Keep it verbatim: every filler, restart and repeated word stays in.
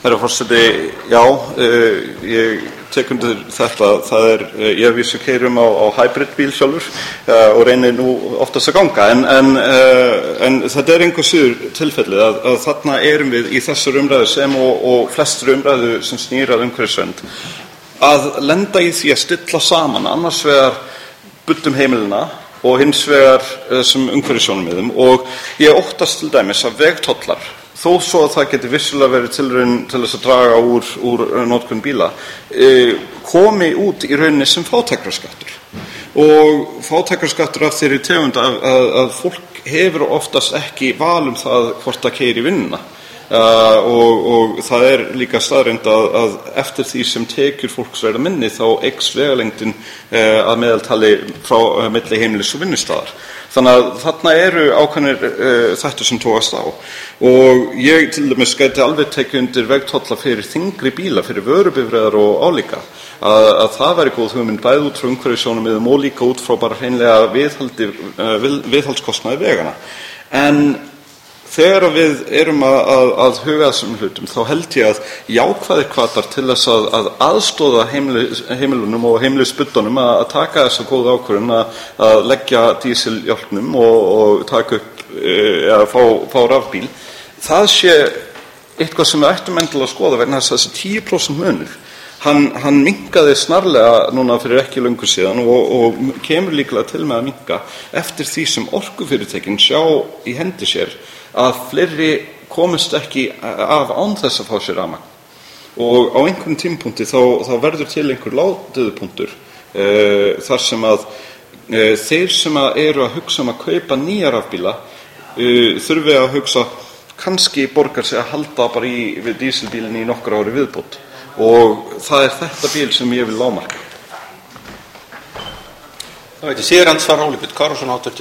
Herra forseti, já, uh, ég tek undir þetta. Það er, uh, ég hef vísu keyrum á, á hybrid bíl sjálfur uh, og reynir nú oftast að ganga, en, en, uh, en þetta er einhver síður tilfellið að, að þarna erum við í þessar umræðu sem og, og flestur umræðu sem snýrað umhverfisvernd að lenda í því að stilla saman annars vegar buddum heimilina og hins vegar þessum umhverfissjónarmiðum, og ég óttast til dæmis að vegtollar, þó svo að það geti vissulega verið tilraun til þess að draga úr, úr notkun bíla, e, komi út í rauninni sem fátækrarskattur. Og fátækrarskattur af þeirri tegund að, að, að fólk hefur oftast ekki val um það hvort það keyrir í vinnuna. Uh, og, og það er líka staðreynd að, að eftir því sem tekjur fólks verða minni þá eykst vegalengdin uh, að meðaltali frá uh, milli heimilis og vinnustaðar. Þannig að þarna eru ákveðnir uh, þættir sem tókast á, og ég til dæmis gæti alveg tekið undir vegtolla fyrir þyngri bíla, fyrir vörubifreiðar og álíka, að, að það væri góð hugmynd bæði út frá umhverfissjónarmiðum og líka út frá bara hreinlega viðhaldi, uh, við, viðhaldskostnaði vegana. En þegar við erum að, að, að huga þessum hlutum, þá held ég að jákvæðir hvatar til þess að, að aðstoða heimili, heimilunum og heimilisbuddunum að, að taka þessa góða ákvörðun að, að leggja dísiljálknum og, og taka upp eða fá, fá rafbíl, það sé eitthvað sem við ættum endilega að skoða vegna þess að þessi tíu prósent munur, hann, hann minnkaði snarlega núna fyrir ekki löngu síðan og, og kemur líklega til með að minnka eftir því sem orkufyrirtækin sjá í hendi sér að fleiri komist ekki af án þess að fá sér rafmagn. Og á einhverjum tímapunkti þá, þá verður til einhver lágdauðpunktur uh, þar sem að uh, þeir sem að eru að hugsa um að kaupa nýja rafbíla uh, þurfi að hugsa kannski borgar sig að halda bara í við dísilbílinn í nokkur ári viðbót, og það er þetta bíl sem ég vil lágmarka. Það veit ég, síðan svar Óli Björn Kárason, háttvirtur